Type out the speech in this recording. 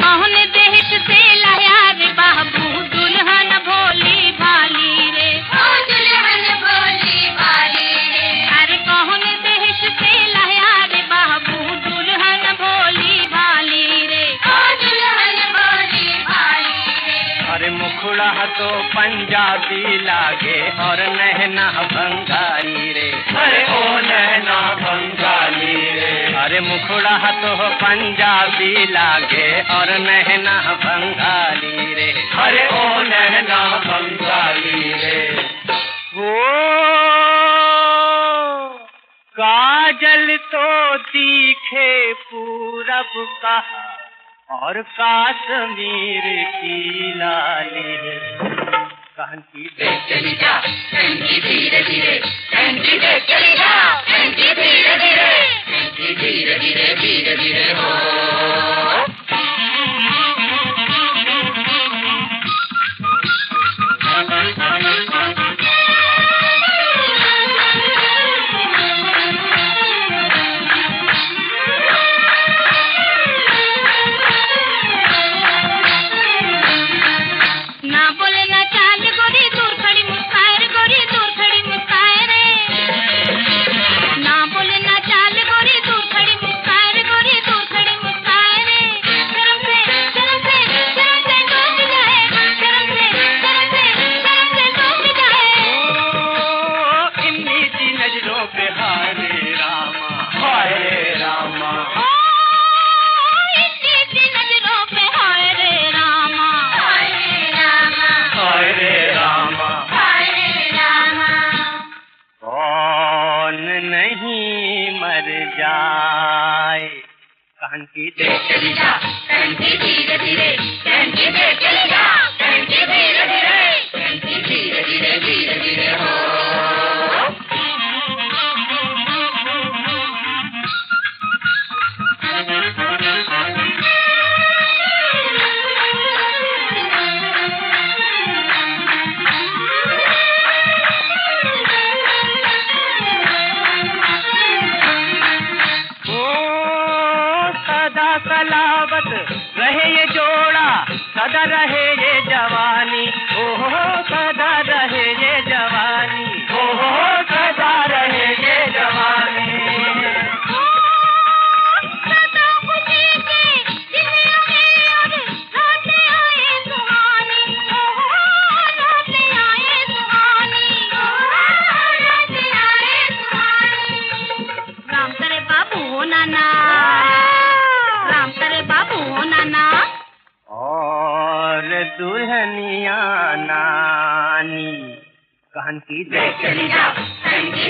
कौन देश से लाया रे बाबू दुल्हन भोली भाली रे, ओ दुल्हन भोली भाली रे। अरे कौन देश से लाया रे बाबू दुल्हन भोली भाली रे, ओ दुल्हन भोली भाली रे। अरे मुखड़ा तो पंजाबी लागे और नैना बंगाली रे, अरे ओ नैना बंगाली रे। अरे मुखड़ा तो पंजाबी लागे और नैना बंगाली रे, अरे ओ नैना बंगाली रे। वो काजल तो दिखे पूरब का और कश्मीर की लाली, कान की देख चली जा कंठी धीरे धीरे, कंठी देख चली जा कंठी धीरे धीरे, कंठी धीरे धीरे धीरे धीरे हो। जाए कंठी देख चली जा कंठी धीरे धीरे, कंठी देख चली जा कंठी धीरे धीरे, कंठी धीरे धीरे धीरे धीरे हो। सलावत रहे ये जोड़ा, सदा रहे ये जवानी, ओहो सदा रहे ये जवानी, ओहो सदा रहे ये जवानी। सदा खुशी के जिंदगी में अब लौटे आए सुहानी, ओहो लौटे आए सुहानी, ओहो लौटे आए सुहानी। राम करे बाबू हो नाना, राम करे बाबू हो नाना। और दुल्हनिया नानी कान की देख चली जा।